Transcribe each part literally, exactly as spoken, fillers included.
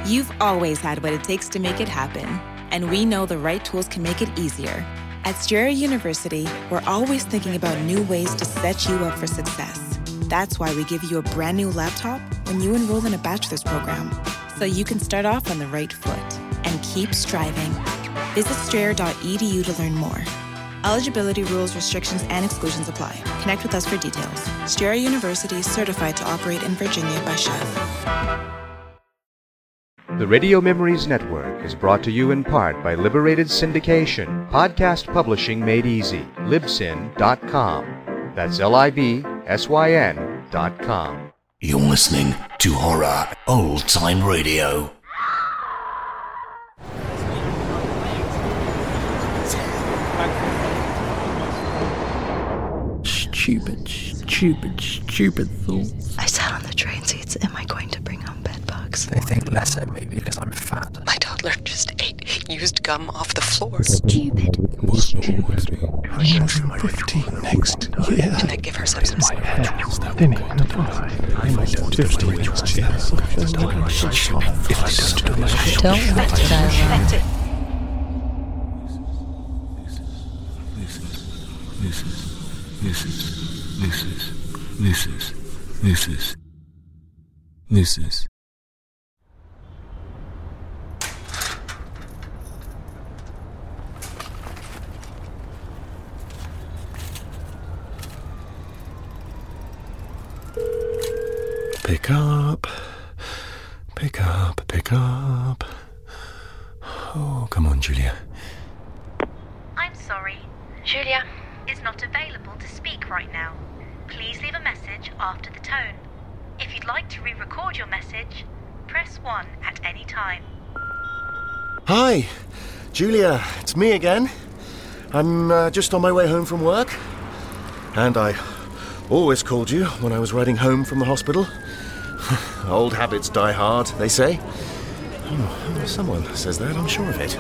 You've always had what it takes to make it happen, and we know the right tools can make it easier. At Strayer University, we're always thinking about new ways to set you up for success. That's why we give you a brand new laptop when you enroll in a bachelor's program, so you can start off on the right foot and keep striving. Visit strayer dot e d u to learn more. Eligibility rules, restrictions, and exclusions apply. Connect with us for details. Strayer University is certified to operate in Virginia by C H E V. The Radio Memories Network is brought to you in part by Liberated Syndication, podcast publishing made easy, libsyn dot com. That's L I B S Y N dot com. You're listening to Horror Old Time Radio. Stupid, stupid, stupid thoughts. I sat on the train seats. Am I going to bring home bed bugs? They think less of me because I'm fat. My toddler just ate used gum off the floor. Stupid. What's wrong with me? I'm fifteen next year. Can I give her some some My head. Then I'm fifteen next year. Don't let it over. This is, this is, this is, this is, this is, this is. Pick up, pick up, pick up. Oh, come on, Julia. I'm sorry. Julia is not available to speak right now. Please leave a message after the tone. If you'd like to re-record your message, press one at any time. Hi, Julia, it's me again. I'm uh, just on my way home from work. And I always called you when I was riding home from the hospital. Old habits die hard, they say. Oh, someone says that, I'm sure of it.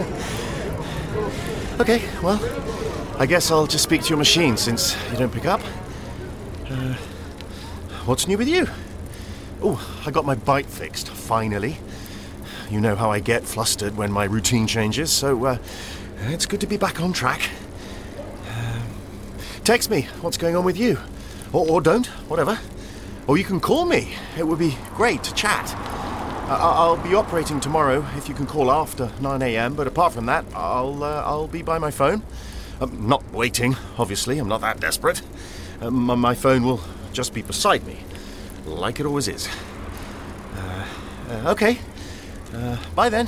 Okay, well, I guess I'll just speak to your machine since you don't pick up. Uh, what's new with you? Oh, I got my bike fixed, finally. You know how I get flustered when my routine changes, so uh, it's good to be back on track. Uh, text me what's going on with you. Or, or don't, whatever. Or you can call me. It would be great to chat. I- I'll be operating tomorrow if you can call after nine a.m, but apart from that, I'll uh, I'll be by my phone. I'm not waiting, obviously. I'm not that desperate. Uh, my, my phone will just be beside me, like it always is. Uh, uh, okay. Uh, bye then.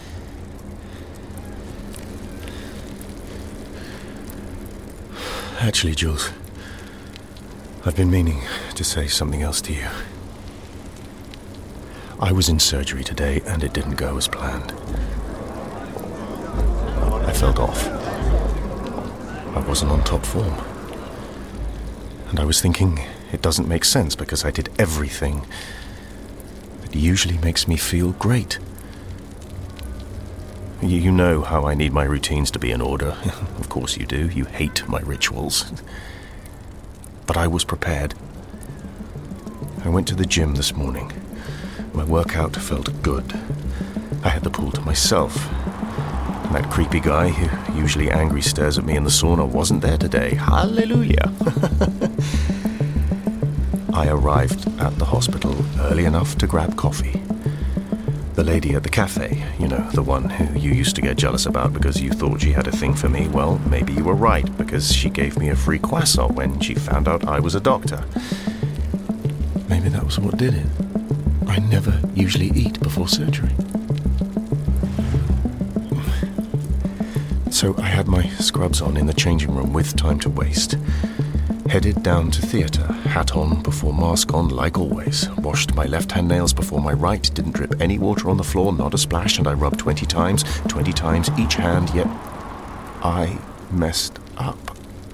Actually, Jules, I've been meaning to say something else to you. I was in surgery today and it didn't go as planned. I felt off. I wasn't on top form. And I was thinking it doesn't make sense because I did everything that usually makes me feel great. You, you know how I need my routines to be in order. Of course you do. You hate my rituals. But I was prepared. I went to the gym this morning. My workout felt good. I had the pool to myself. And that creepy guy who usually angry stares at me in the sauna wasn't there today. Hallelujah! I arrived at the hospital early enough to grab coffee. The lady at the cafe, you know, the one who you used to get jealous about because you thought she had a thing for me, well, maybe you were right, because she gave me a free croissant when she found out I was a doctor. Maybe that was what did it. I never usually eat before surgery. So I had my scrubs on in the changing room with time to waste. Headed down to theatre, hat on before mask on, like always. Washed my left-hand nails before my right, didn't drip any water on the floor, not a splash, and I rubbed twenty times, twenty times each hand, yet I messed up.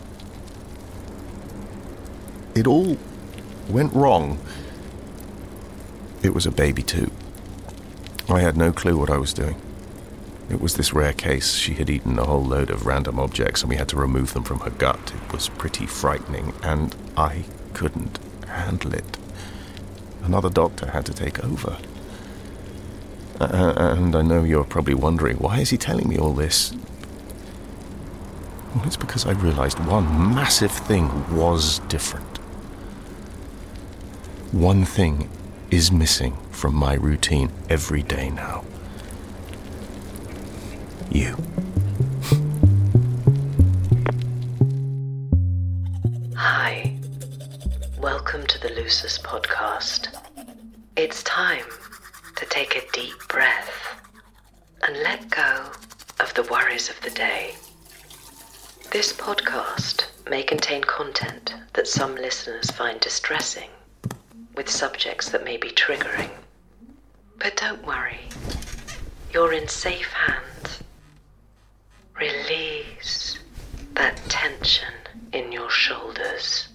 It all went wrong. It was a baby too. I had no clue what I was doing. It was this rare case. She had eaten a whole load of random objects and we had to remove them from her gut. It was pretty frightening and I couldn't handle it. Another doctor had to take over. Uh, and I know you're probably wondering, why is he telling me all this? Well, it's because I realized one massive thing was different. One thing is missing from my routine every day now. You. Hi. Welcome to the Lucis podcast. It's time to take a deep breath and let go of the worries of the day. This podcast may contain content that some listeners find distressing, with subjects that may be triggering. But don't worry, you're in safe hands. Release that tension in your shoulders.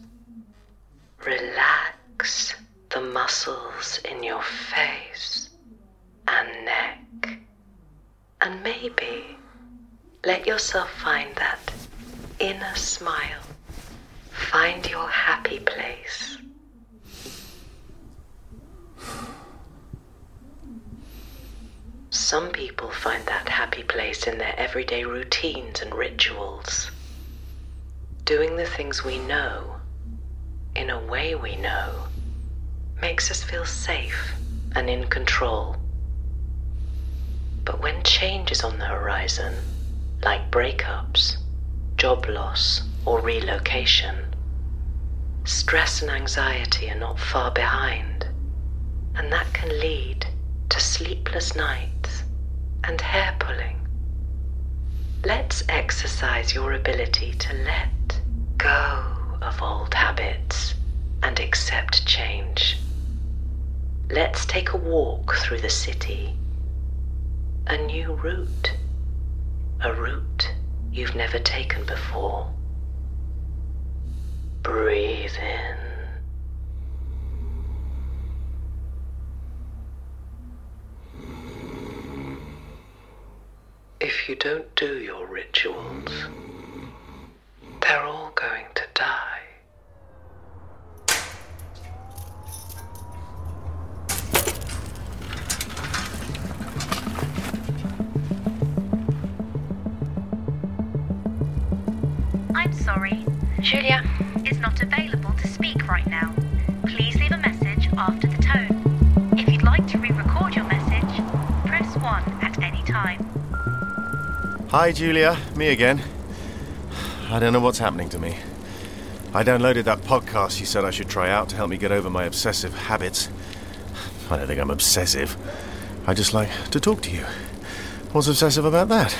Relax the muscles in your face and neck. And maybe let yourself find that inner smile. Find your happy place. Some people find that happy place in their everyday routines and rituals. Doing the things we know, in a way we know, makes us feel safe and in control. But when change is on the horizon, like breakups, job loss, or relocation, stress and anxiety are not far behind, and that can lead to sleepless nights and hair pulling. Let's exercise your ability to let go of old habits and accept change. Let's take a walk through the city. A new route. A route you've never taken before. Breathe in. If you don't do your rituals, they're all going to die. I'm sorry, Julia is not available to speak right now. Please leave a message after the tone. If you'd like to re-record your message, press one at any time. Hi, Julia. Me again. I don't know what's happening to me. I downloaded that podcast you said I should try out to help me get over my obsessive habits. I don't think I'm obsessive. I just like to talk to you. What's obsessive about that?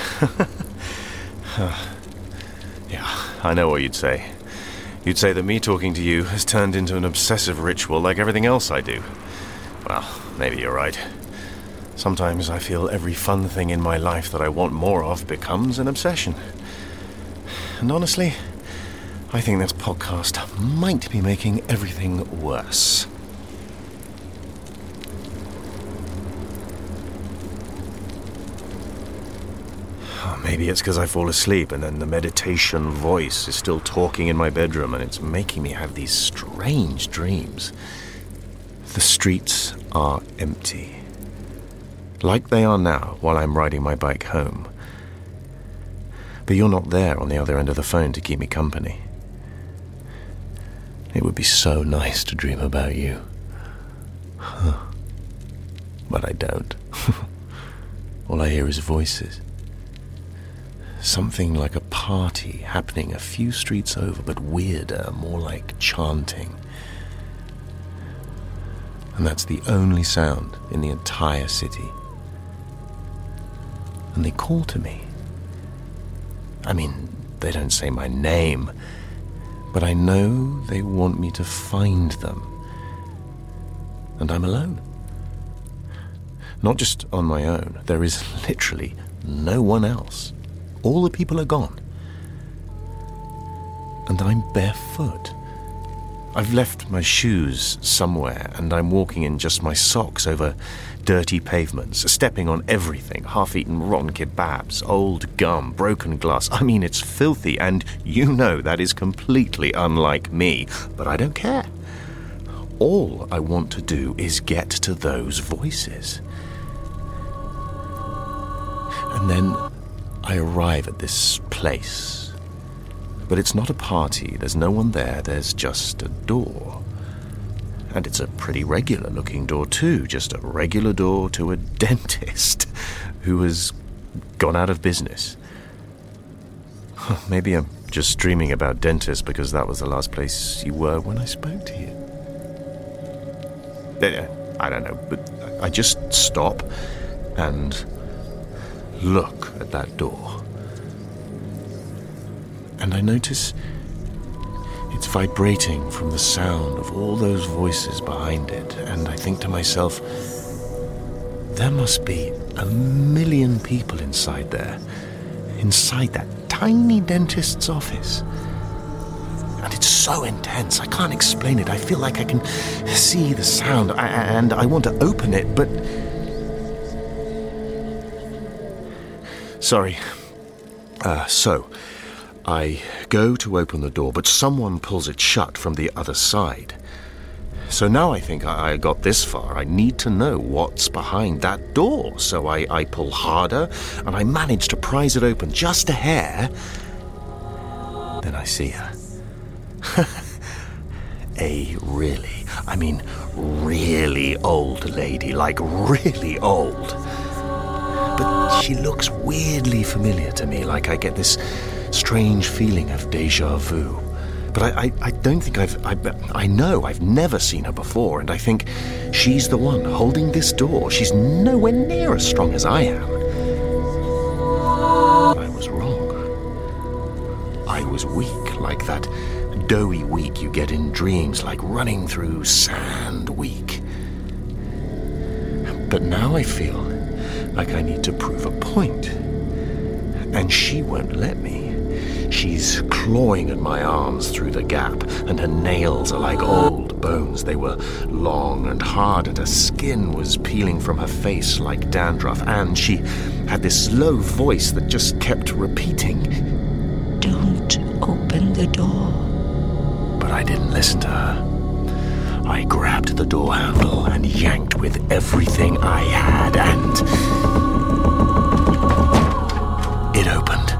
Yeah, I know what you'd say. You'd say that me talking to you has turned into an obsessive ritual like everything else I do. Well, maybe you're right. Sometimes I feel every fun thing in my life that I want more of becomes an obsession. And honestly, I think this podcast might be making everything worse. Maybe it's because I fall asleep and then the meditation voice is still talking in my bedroom and it's making me have these strange dreams. The streets are empty. Like they are now while I'm riding my bike home. But you're not there on the other end of the phone to keep me company. It would be so nice to dream about you. Huh. But I don't. All I hear is voices. Something like a party happening a few streets over, but weirder, more like chanting. And that's the only sound in the entire city. And they call to me. I mean, they don't say my name, but I know they want me to find them. And I'm alone. Not just on my own. There is literally no one else. All the people are gone. And I'm barefoot. I've left my shoes somewhere, and I'm walking in just my socks over dirty pavements, stepping on everything, half-eaten rotten kebabs, old gum, broken glass. I mean, it's filthy, and you know that is completely unlike me, but I don't care. All I want to do is get to those voices. And then I arrive at this place. But it's not a party. There's no one there. There's just a door. And it's a pretty regular-looking door, too. Just a regular door to a dentist who has gone out of business. Maybe I'm just dreaming about dentists because that was the last place you were when I spoke to you. I don't know, but I just stop and look at that door. And I notice it's vibrating from the sound of all those voices behind it. And I think to myself, there must be a million people inside there, inside that tiny dentist's office. And it's so intense, I can't explain it. I feel like I can see the sound, and I want to open it, but... Sorry. Uh, so, I go to open the door, but someone pulls it shut from the other side. So now I think I got this far. I need to know what's behind that door. So I, I pull harder, and I manage to prise it open just a hair. Then I see her. A really, I mean really old lady, like really old. But she looks weirdly familiar to me, like I get this strange feeling of déjà vu. But I, I, I don't think I've, I, I know I've never seen her before, and I think she's the one holding this door. She's nowhere near as strong as I am. I was wrong. I was weak, like that doughy weak you get in dreams, like running through sand weak. But now I feel like I need to prove a point. And she won't let me. She's clawing at my arms through the gap, and her nails are like old bones. They were long and hard, and her skin was peeling from her face like dandruff. And she had this low voice that just kept repeating, "Don't open the door." But I didn't listen to her. I grabbed the door handle and yanked with everything I had, and it opened.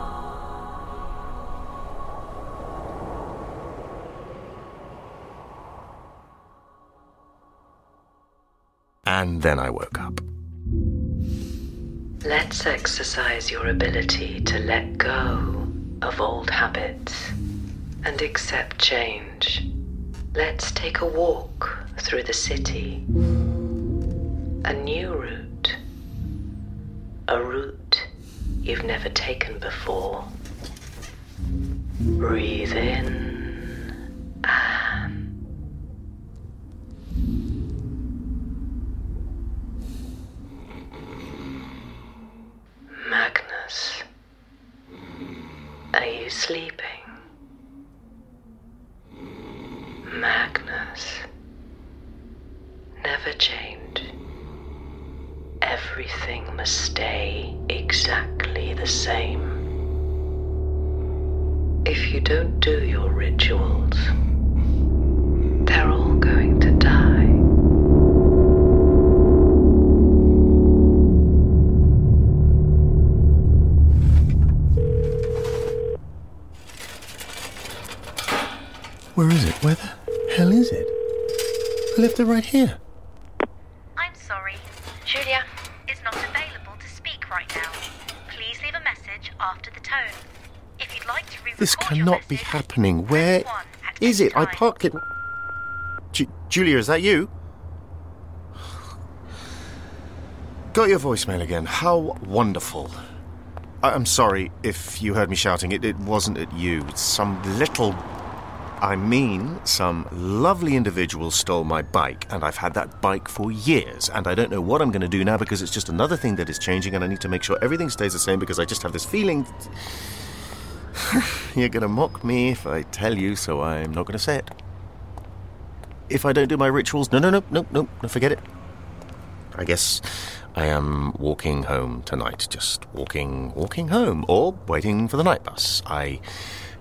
And then I woke up. Let's exercise your ability to let go of old habits and accept change. Let's take a walk through the city. A new route. A route you've never taken before. Breathe in and... Magnus, are you sleeping? Magnus, never change. Everything must stay exactly the same. If you don't do your rituals, they're all going to die. Where is it? Where the hell is it? I left it right here. I'm sorry. Julia is not available to speak right now. Please leave a message after the tone. If you'd like to re-record This your cannot message, be happening. Where press one at is any it? I time. parked it... Ju- Julia, is that you? Got your voicemail again. How wonderful. I- I'm sorry if you heard me shouting. It, it wasn't at you. It's some little... I mean, some lovely individual stole my bike, and I've had that bike for years, and I don't know what I'm going to do now because it's just another thing that is changing, and I need to make sure everything stays the same because I just have this feeling... You're going to mock me if I tell you, so I'm not going to say it. If I don't do my rituals... No, no, no, no, no, no, forget it. I guess I am walking home tonight, just walking, walking home, or waiting for the night bus. I...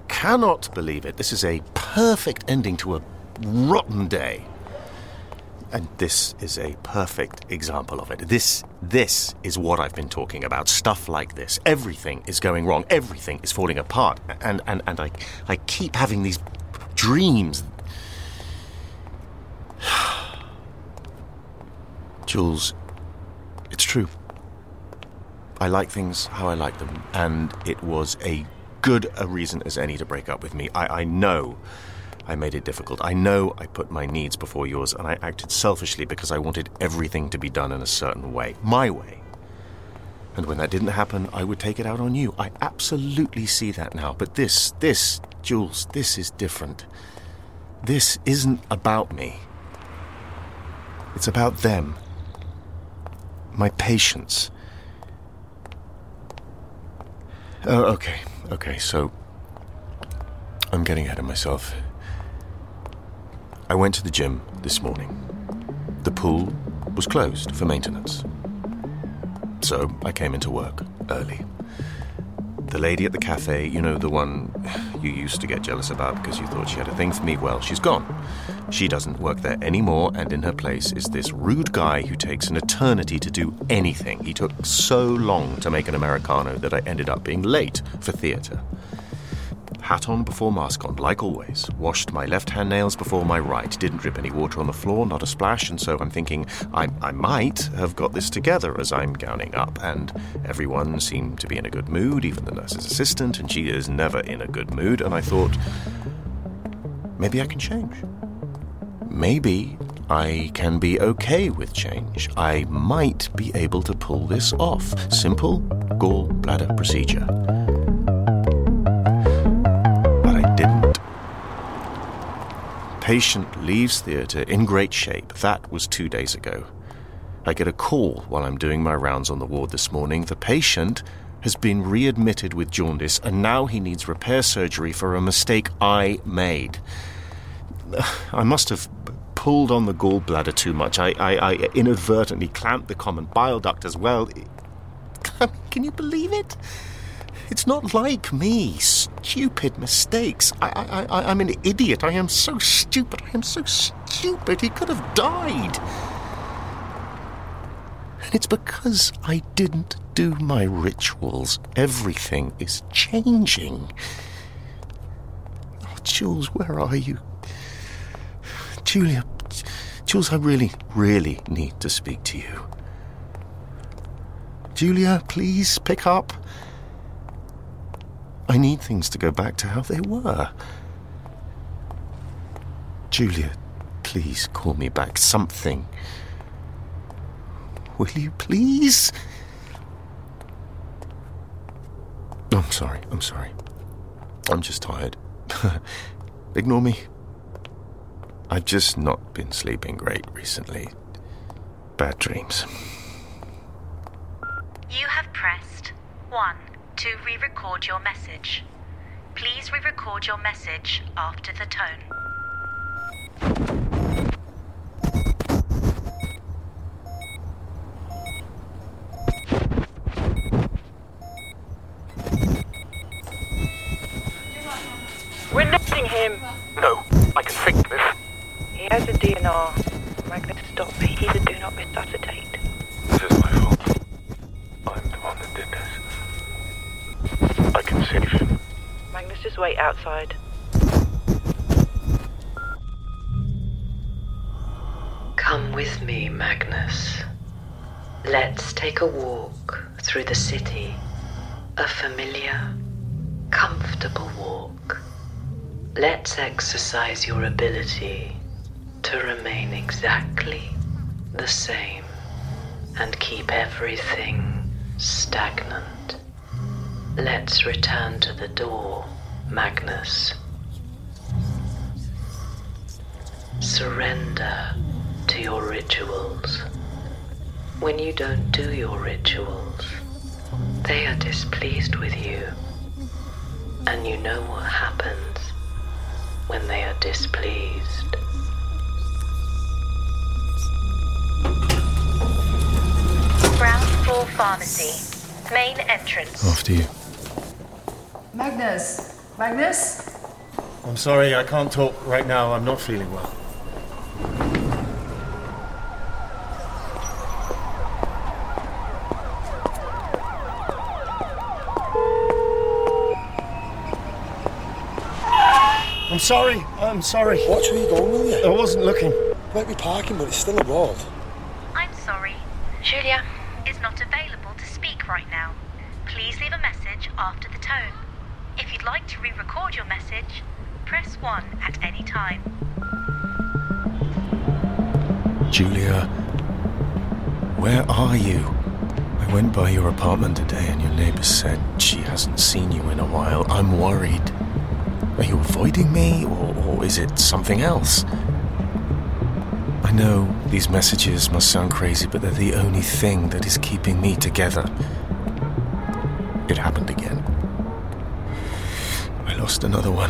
cannot believe it. This is a perfect ending to a rotten day. And this is a perfect example of it. This, this is what I've been talking about. Stuff like this. Everything is going wrong. Everything is falling apart. And, and, and I, I keep having these dreams. Jules, it's true. I like things how I like them, and it was a good a reason as any to break up with me. I, I know I made it difficult. I know I put my needs before yours, and I acted selfishly because I wanted everything to be done in a certain way, my way. And when that didn't happen, I would take it out on you. I absolutely see that now. But this, this, Jules, this is different. This isn't about me. It's about them. My patience. Oh, okay, okay, so I'm getting ahead of myself. I went to the gym this morning. The pool was closed for maintenance. So I came into work early. The lady at the cafe, you know, the one you used to get jealous about because you thought she had a thing for me, well, she's gone. She doesn't work there anymore, and in her place is this rude guy who takes an eternity to do anything. He took so long to make an Americano that I ended up being late for theatre. Hat on before mask on, like always. Washed my left-hand nails before my right. Didn't drip any water on the floor, not a splash, and so I'm thinking I, I might have got this together as I'm gowning up, and everyone seemed to be in a good mood, even the nurse's assistant, and she is never in a good mood, and I thought, maybe I can change. Maybe I can be okay with change. I might be able to pull this off. Simple gallbladder procedure. Didn't. Patient leaves theatre in great shape. That was two days ago. I get a call while I'm doing my rounds on the ward this morning. The patient has been readmitted with jaundice, and now he needs repair surgery for a mistake I made. I must have pulled on the gallbladder too much. I, I, I inadvertently clamped the common bile duct as well. Can you believe it? It's not like me. Stupid mistakes. I, I, I, I'm an idiot. I am so stupid. I am so stupid. He could have died. And it's because I didn't do my rituals. Everything is changing. Oh, Jules, where are you? Julia, Jules, I really, really need to speak to you. Julia, please pick up. I need things to go back to how they were. Julia, please call me back. Something. Will you please? Oh, I'm sorry, I'm sorry. I'm just tired. Ignore me. I've just not been sleeping great recently. Bad dreams. You have pressed one to re-record your message. Please re-record your message after the tone. We're netting him! No, I can fix this. He has a D N R. Magnus, stop. He's a do not resuscitate. This is my fault. I'm the one that did this. I can save him. Magnus, just wait outside. Come with me, Magnus. Let's take a walk through the city. A familiar, comfortable walk. Let's exercise your ability to remain exactly the same and keep everything stagnant. Let's return to the door, Magnus. Surrender to your rituals. When you don't do your rituals, they are displeased with you. And you know what happens when they are displeased. Ground floor pharmacy. Main entrance. After you. Magnus! Magnus? I'm sorry, I can't talk right now. I'm not feeling well. I'm sorry. I'm sorry. Watch where you're going, will you? I wasn't looking. You might be parking, but it's still a road. I'm sorry. Julia is not available to speak right now. Please leave a message after the tone. If you'd like to re-record your message, press one at any time. Julia, where are you? I went by your apartment today and your neighbour said she hasn't seen you in a while. I'm worried. Are you avoiding me, or, or is it something else? I know these messages must sound crazy, but they're the only thing that is keeping me together. It happened again. I lost another one.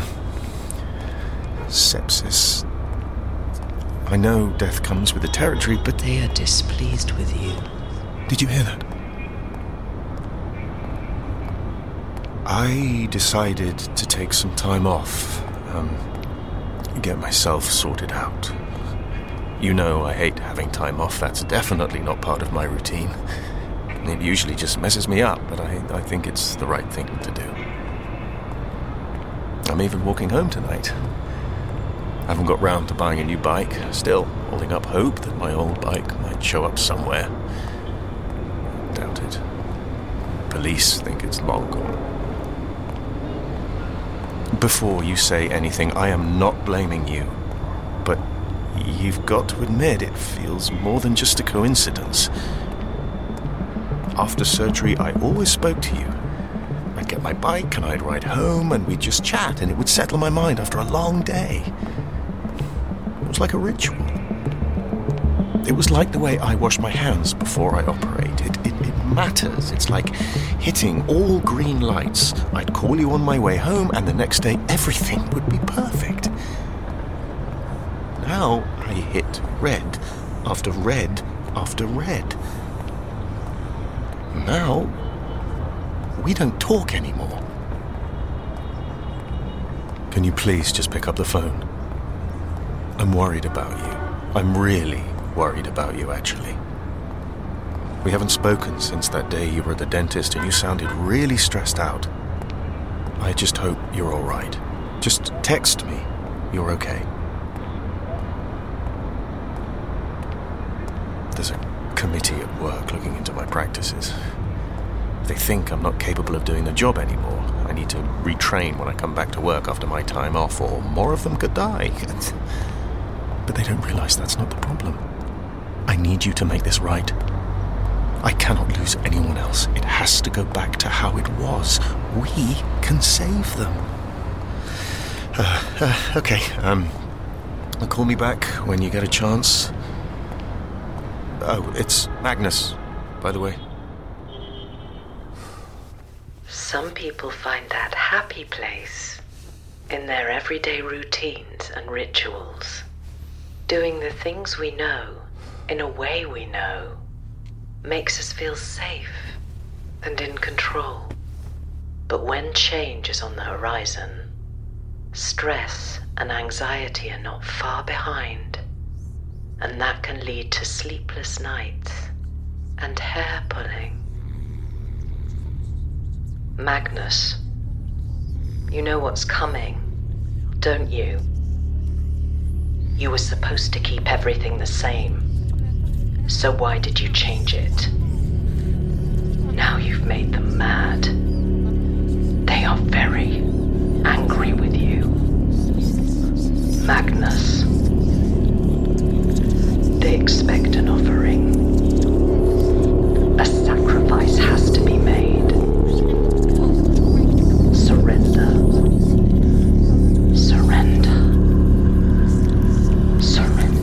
Sepsis. I know death comes with the territory, but... They are displeased with you. Did you hear that? I decided to take some time off, um, get myself sorted out. You know I hate having time off. That's definitely not part of my routine. It usually just messes me up, but I, I think it's the right thing to do. I'm even walking home tonight. I haven't got round to buying a new bike, still holding up hope that my old bike might show up somewhere. Doubt it. Police think it's long gone. Before you say anything, I am not blaming you, but you've got to admit it feels more than just a coincidence. After surgery, I always spoke to you. I'd get my bike and I'd ride home and we'd just chat and it would settle my mind after a long day. It was like a ritual. It was like the way I wash my hands before I operate. It, it, it matters. It's like hitting all green lights. I'd call you on my way home and the next day everything would be perfect. Now I hit red after red after red. Now, we don't talk anymore. Can you please just pick up the phone? I'm worried about you. I'm really worried about you, actually. We haven't spoken since that day you were at the dentist and you sounded really stressed out. I just hope you're all right. Just text me. You're okay. There's a committee at work looking into my practices. They think I'm not capable of doing the job anymore. I need to retrain when I come back to work after my time off, or more of them could die. But they don't realize that's not the problem. I need you to make this right. I cannot lose anyone else. It has to go back to how it was. We can save them. Uh, uh, okay, um, call me back when you get a chance. Oh, it's Magnus, by the way. Some people find that happy place in their everyday routines and rituals. Doing the things we know, in a way we know, makes us feel safe and in control. But when change is on the horizon, stress and anxiety are not far behind, and that can lead to sleepless nights and hair pulling. Magnus, you know what's coming, don't you? You were supposed to keep everything the same. So why did you change it? Now you've made them mad. They are very angry with you. Magnus, they expect an offering. A sacrifice has to be made. Surrender. Surrender. Surrender.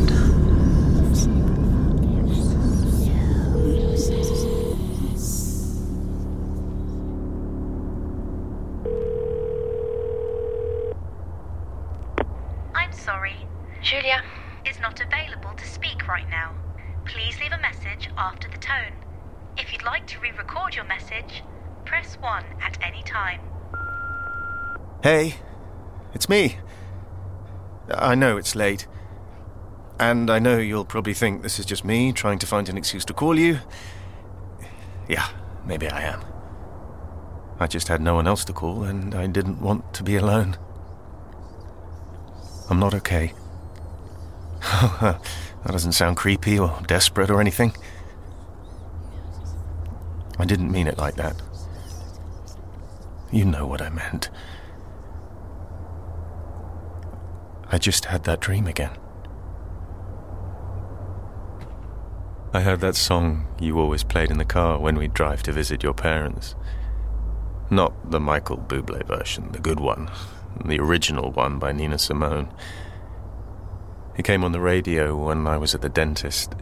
I'm sorry. Julia is not available to speak right now. Please leave a message after the tone. If you'd like to re-record your message, press one at any time. Hey, it's me. I know it's late. And I know you'll probably think this is just me trying to find an excuse to call you. Yeah, maybe I am. I just had no one else to call, and I didn't want to be alone. I'm not okay. That doesn't sound creepy or desperate or anything. I didn't mean it like that. You know what I meant. I just had that dream again. I heard that song you always played in the car when we'd drive to visit your parents. Not the Michael Bublé version, the good one. The original one by Nina Simone. It came on the radio when I was at the dentist.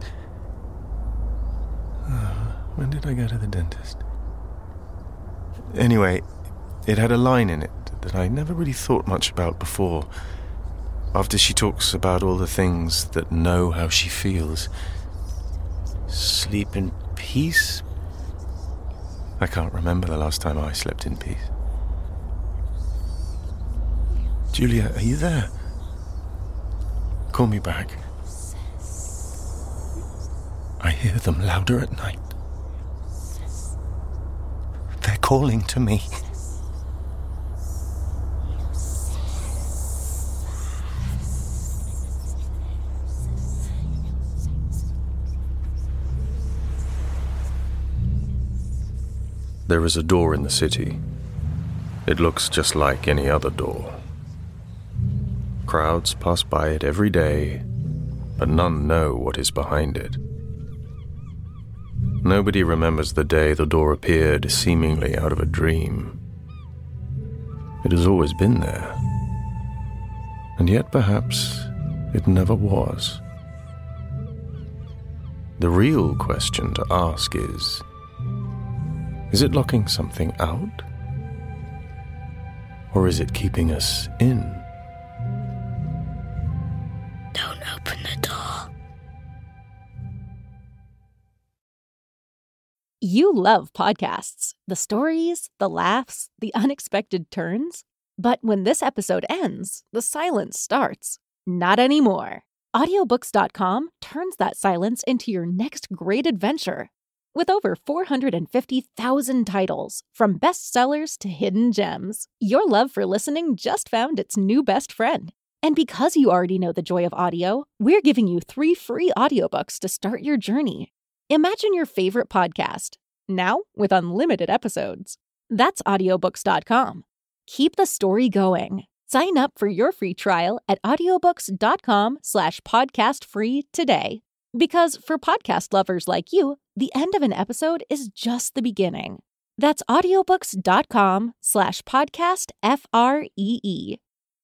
When did I go to the dentist? Anyway, it had a line in it that I never really thought much about before. After she talks about all the things that know how she feels. Sleep in peace? I can't remember the last time I slept in peace. Julia, are you there? Call me back. I hear them louder at night. They're calling to me. There is a door in the city. It looks just like any other door. Crowds pass by it every day, but none know what is behind it. Nobody remembers the day the door appeared seemingly out of a dream. It has always been there, and yet perhaps it never was. The real question to ask is, is it locking something out? Or is it keeping us in? Don't open the door. You love podcasts, the stories, the laughs, the unexpected turns. But when this episode ends, the silence starts. Not anymore. Audiobooks dot com turns that silence into your next great adventure. With over four hundred fifty thousand titles, from bestsellers to hidden gems, your love for listening just found its new best friend. And because you already know the joy of audio, we're giving you three free audiobooks to start your journey. Imagine your favorite podcast, now with unlimited episodes. That's audiobooks dot com. Keep the story going. Sign up for your free trial at audiobooks dot com slash podcast free today. Because for podcast lovers like you, the end of an episode is just the beginning. That's audiobooks dot com slash podcast F R E E.